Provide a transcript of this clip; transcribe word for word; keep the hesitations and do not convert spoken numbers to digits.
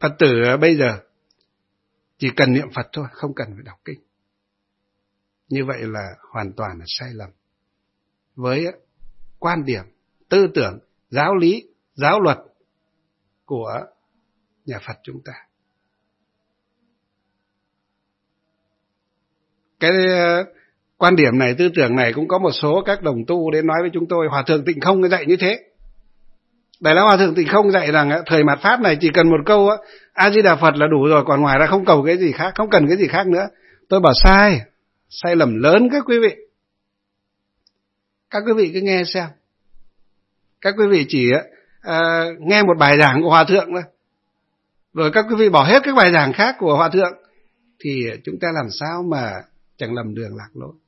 Phật tử bây giờ chỉ cần niệm Phật thôi, không cần phải đọc kinh. Như vậy là hoàn toàn là sai lầm với quan điểm, tư tưởng, giáo lý, giáo luật của nhà Phật chúng ta. Cái quan điểm này, tư tưởng này cũng có một số các đồng tu đến nói với chúng tôi. Hòa thượng Tịnh Không dạy như thế. Đại lão Hòa thượng Tịnh Không dạy rằng thời mạt Pháp này chỉ cần một câu A Di Đà Phật là đủ rồi, còn ngoài ra không cầu cái gì khác, không cần cái gì khác nữa. Tôi bảo sai, sai lầm lớn các quý vị. Các quý vị cứ nghe xem. Các quý vị chỉ à, nghe một bài giảng của Hòa thượng thôi, rồi các quý vị bỏ hết các bài giảng khác của Hòa thượng, thì chúng ta làm sao mà chẳng lầm đường lạc lối.